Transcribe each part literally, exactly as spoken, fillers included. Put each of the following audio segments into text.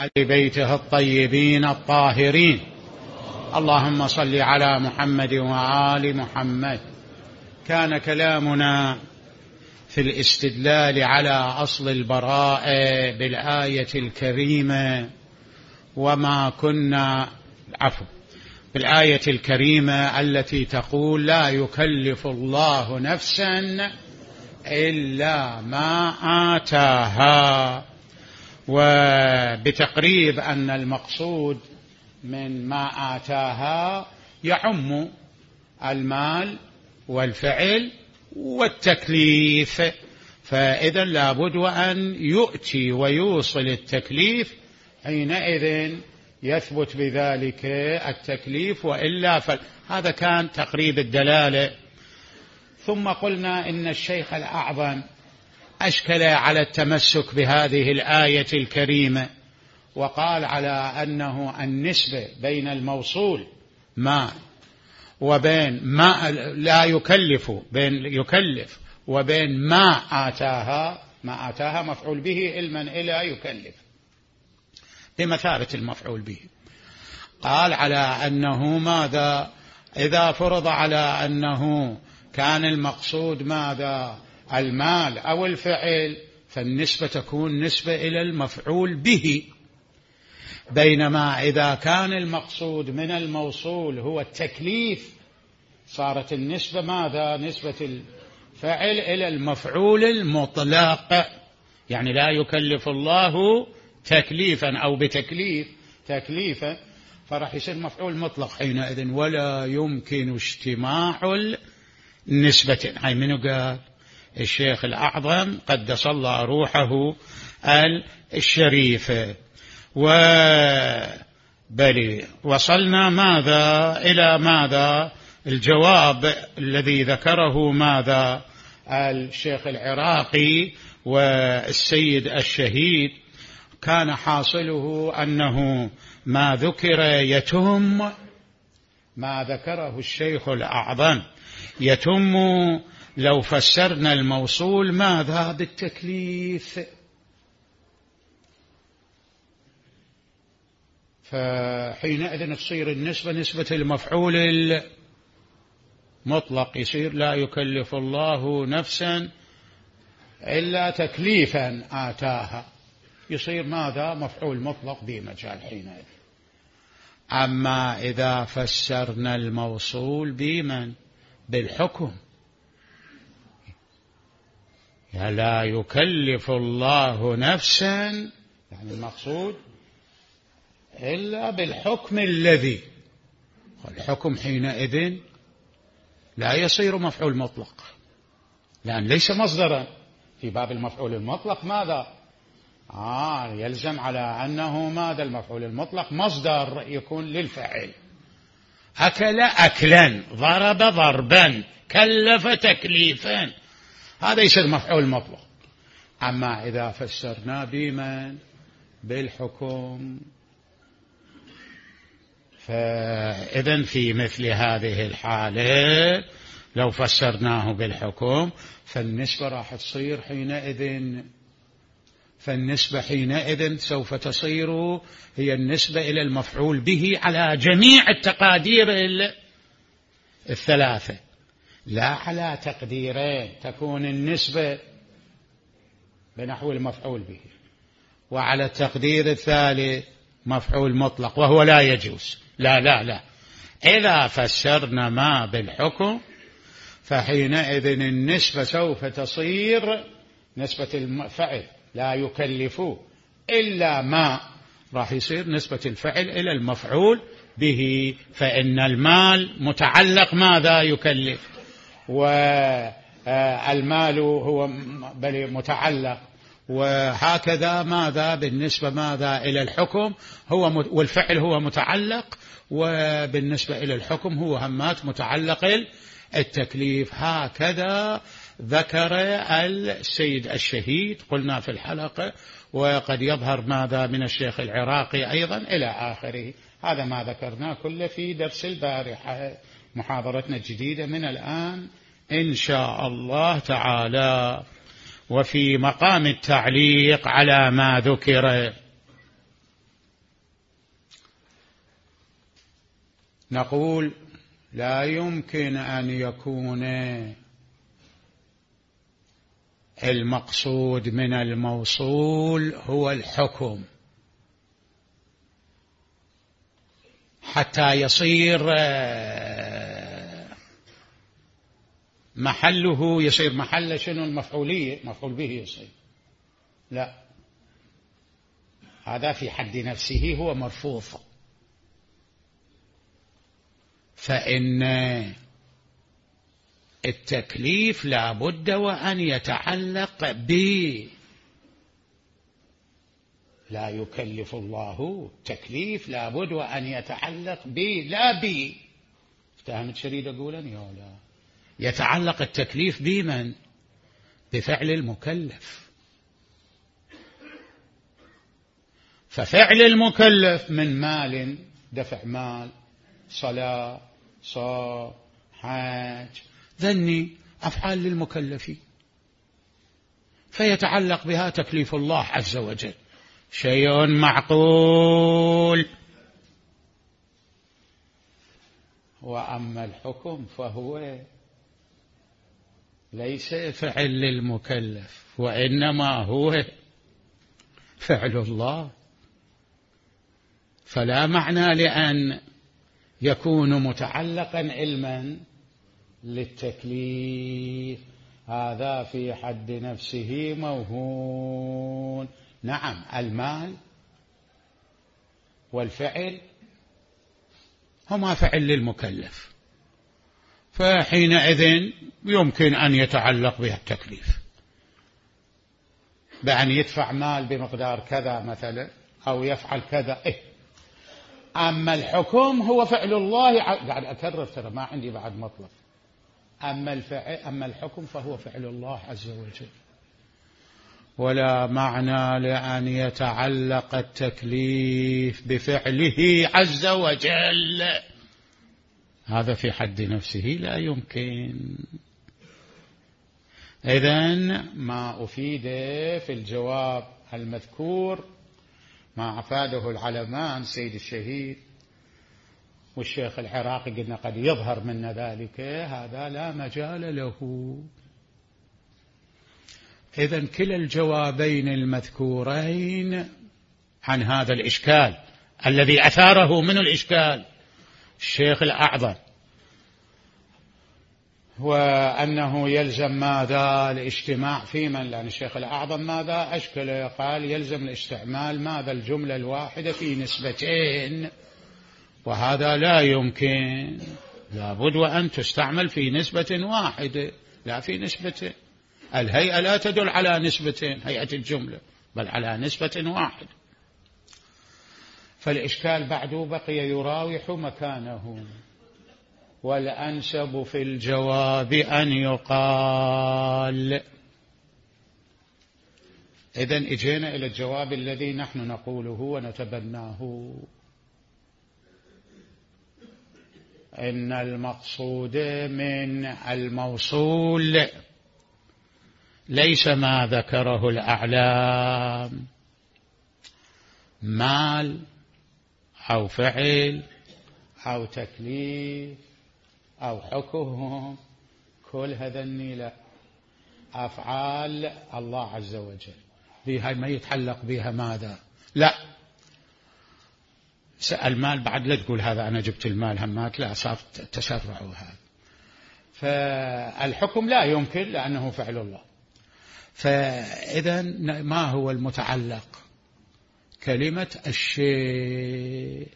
على بيته الطيبين الطاهرين. اللهم صل على محمد وآل محمد. كان كلامنا في الاستدلال على أصل البراءة بالآية الكريمة وما كنا عفوا بالآية الكريمة التي تقول لا يكلف الله نفسا إلا ما آتاها، وبتقريب أن المقصود من ما آتاها يعم المال والفعل والتكليف، فإذا لابد أن يؤتي ويوصل التكليف، حينئذ يثبت بذلك التكليف، وإلا فهذا كان تقريب الدلالة. ثم قلنا إن الشيخ الأعظم أشكل على التمسك بهذه الآية الكريمة، وقال على أنه النسبة بين الموصول ما وبين ما لا يكلف بين يكلف وبين ما آتاها، ما آتاها مفعول به علما إلى يكلف بمثابة المفعول به. قال على أنه ماذا إذا فرض على أنه كان المقصود ماذا المال أو الفعل، فالنسبة تكون نسبة إلى المفعول به، بينما إذا كان المقصود من الموصول هو التكليف صارت النسبة ماذا نسبة الفعل إلى المفعول المطلق، يعني لا يكلف الله تكليفا أو بتكليف تكليفا، فرح يصير مفعول مطلق حينئذ، ولا يمكن اجتماع النسبتين. هاي منو قال؟ الشيخ الأعظم قدس الله روحه الشريفة. وبل وصلنا ماذا إلى ماذا الجواب الذي ذكره ماذا الشيخ العراقي والسيد الشهيد، كان حاصله أنه ما ذكر يتم، ما ذكره الشيخ الأعظم يتم لو فسرنا الموصول ماذا بالتكليف، فحينئذ تصير النسبة نسبة المفعول المطلق، يصير لا يكلف الله نفسا إلا تكليفا آتاها، يصير ماذا مفعول مطلق بمجال حينئذ. أما إذا فسرنا الموصول بمن بالحكم، لا يكلف الله نفسا، يعني المقصود إلا بالحكم الذي، والحكم حينئذ لا يصير مفعول مطلق، لأن ليس مصدرا في باب المفعول المطلق. ماذا آه يلزم على أنه ماذا المفعول المطلق مصدر يكون للفعل، أكل أكلا، ضرب ضربا، كلف تكليفا، هذا يصير مفعول مطلق. أما إذا فسرنا بمن بالحكم، فإذن في مثل هذه الحالة لو فسرناه بالحكم فالنسبة راح تصير حينئذ، فالنسبة حينئذ سوف تصير هي النسبة إلى المفعول به على جميع التقادير الثلاثة، لا على تقديرين، تكون النسبة بنحو المفعول به، وعلى التقدير الثالث مفعول مطلق، وهو لا يجوز. لا لا لا إذا فسرنا ما بالحكم فحينئذ النسبة سوف تصير نسبة الفعل لا يكلف إلا ما، راح يصير نسبة الفعل إلى المفعول به، فإن المال متعلق ماذا يكلف، والمال هو بل متعلق، وهكذا ماذا بالنسبة ماذا إلى الحكم هو، والفعل هو متعلق، وبالنسبة إلى الحكم هو همات متعلق التكليف. هكذا ذكر السيد الشهيد قلنا في الحلقة، وقد يظهر ماذا من الشيخ العراقي أيضا إلى آخره. هذا ما ذكرناه كله في درس البارحة، محاضرتنا الجديدة من الآن إن شاء الله تعالى. وفي مقام التعليق على ما ذكر نقول لا يمكن أن يكون المقصود من الموصول هو الحكم حتى يصير محله يصير محل شنو المفعولية مفعول به يصير. لا، هذا في حد نفسه هو مرفوض. فإن التكليف لا بد وأن يتعلق ب لا يكلف الله، التكليف لا بد وأن يتعلق ب لا ب افتهمت شريد أقولن يا لا يتعلق التكليف بمن؟ بفعل المكلف. ففعل المكلف من مال، دفع مال، صلاة، صوم، حج، ذني أفعال للمكلفين، فيتعلق بها تكليف الله عز وجل، شيء معقول. وأما الحكم فهو ليس فعل للمكلف، وإنما هو فعل الله. فلا معنى لأن يكون متعلقا علما للتكليف، هذا في حد نفسه موهون. نعم، المال والفعل هما فعل للمكلف، فحينئذ يمكن أن يتعلق بها التكليف بأن يدفع مال بمقدار كذا مثلا أو يفعل كذا. إيه؟ أما الحكم هو فعل الله، قاعد أكرر ترى ما عندي بعد مطلب. أما الفعل أما الحكم فهو فعل الله عز وجل، ولا معنى لأن يتعلق التكليف بفعله عز وجل، هذا في حد نفسه لا يمكن. إذن ما أفيد في الجواب المذكور ما أفاده العلمان سيد الشهيد والشيخ العراقي قلنا قد يظهر من ذلك، هذا لا مجال له. إذن كلا الجوابين المذكورين عن هذا الإشكال الذي أثاره من الإشكال الشيخ الأعظم، وأنه يلزم ماذا الاجتماع في من، لأن الشيخ الأعظم ماذا أشكل، قال يلزم الاستعمال ماذا الجملة الواحدة في نسبتين، وهذا لا يمكن، لابد وأن تستعمل في نسبة واحدة لا في نسبتين. الهيئة لا تدل على نسبتين، هيئة الجملة، بل على نسبة واحدة. فالإشكال بعد بقي يراوح مكانه، والأنسب في الجواب أن يقال. إذن إجينا إلى الجواب الذي نحن نقوله ونتبناه، إن المقصود من الموصول ليس ما ذكره الأعلام، مال أو فعل أو تكليف أو حكم، كل هذا النيلة أفعال الله عز وجل، بها ما يتعلق بها ماذا؟ لا، المال بعد لا تقول هذا أنا جبت المال همات، لا، صار تسرع هذا. فالحكم لا يمكن لأنه فعل الله. فإذا ما هو المتعلق؟ كلمة الشيء.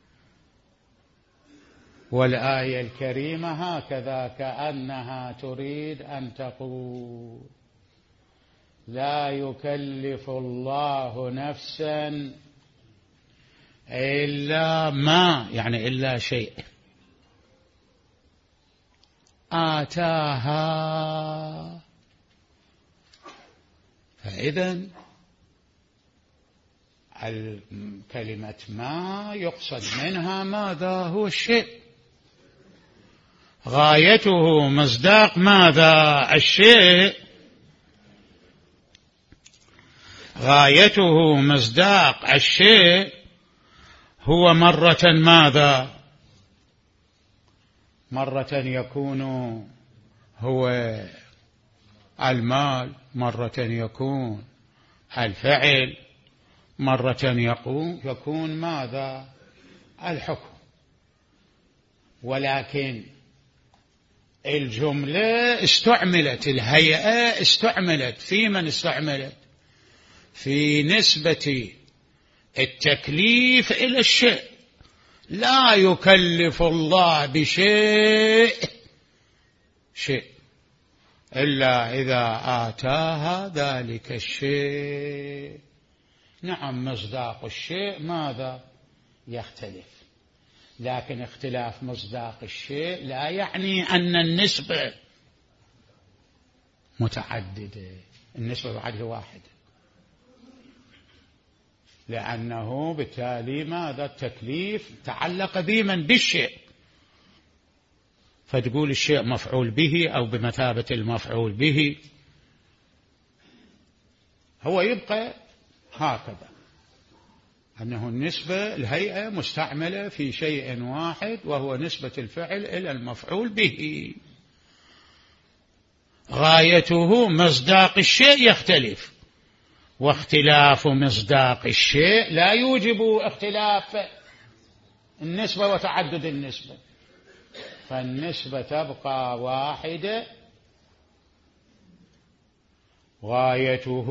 والآية الكريمة هكذا كأنها تريد أن تقول لا يكلف الله نفسا إلا ما، يعني إلا شيء آتاها. فإذن الكلمة ما يقصد منها ماذا هو الشيء، غايته مصداق ماذا الشيء، غايته مصداق الشيء هو مرة ماذا مرة يكون هو المال، مرة يكون الفعل، مرة يكون يكون ماذا؟ الحكم. ولكن الجملة استعملت، الهيئة استعملت في من استعملت؟ في نسبة التكليف إلى الشيء. لا يكلف الله بشيء شيء إلا إذا آتاها ذلك الشيء. نعم، مصداق الشيء ماذا؟ يختلف، لكن اختلاف مصداق الشيء لا يعني أن النسبة متعددة، النسبة بعد واحدة، لأنه بالتالي ماذا؟ التكليف تعلق بمن؟ بالشيء، فتقول الشيء مفعول به أو بمثابة المفعول به، هو يبقى هكذا، أنه النسبة الهيئة مستعملة في شيء واحد وهو نسبة الفعل إلى المفعول به. غايته مصداق الشيء يختلف، واختلاف مصداق الشيء لا يوجب اختلاف النسبة وتعدد النسبة، فالنسبة تبقى واحدة. غايته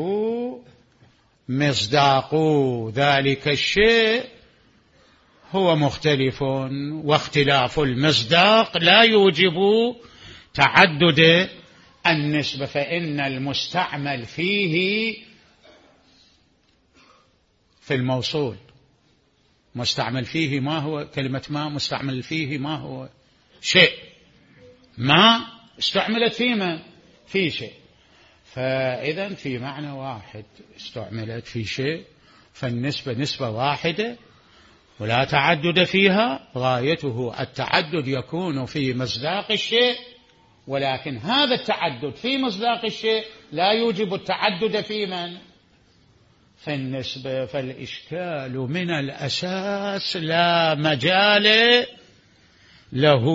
مصداق ذلك الشيء هو مختلف، واختلاف المصداق لا يوجب تعدد النسبة، فإن المستعمل فيه في الموصول مستعمل فيه ما هو؟ كلمة ما مستعمل فيه ما هو؟ شيء. ما استعملت فيما؟ في شيء، فإذا في معنى واحد استعملت في شيء، فالنسبة نسبة واحدة ولا تعدد فيها. غايته التعدد يكون في مصداق الشيء، ولكن هذا التعدد في مصداق الشيء لا يوجب التعدد في من؟ في النسبة. فالإشكال من الأساس لا مجال له،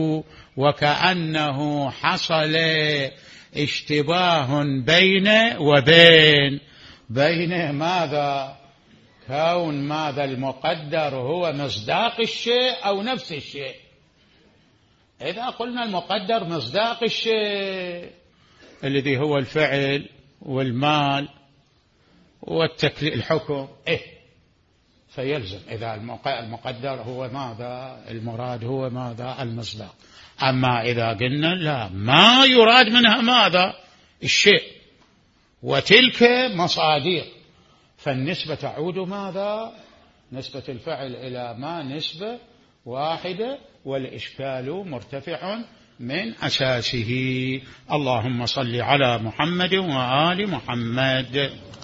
وكأنه حصل اشتباه بين وبين. بين ماذا؟ كون ماذا؟ المقدر هو مصداق الشيء أو نفس الشيء. إذا قلنا المقدر مصداق الشيء الذي هو الفعل والمال والتكليف الحكم، إيه فيلزم إذا المقدر هو ماذا؟ المراد هو ماذا؟ المصداق. أما إذا قلنا لا، ما يراد منها ماذا؟ الشيء، وتلك مصاديق، فالنسبة تعود ماذا؟ نسبة الفعل إلى ما نسبة واحدة، والإشكال مرتفع من أساسه. اللهم صل على محمد وآل محمد.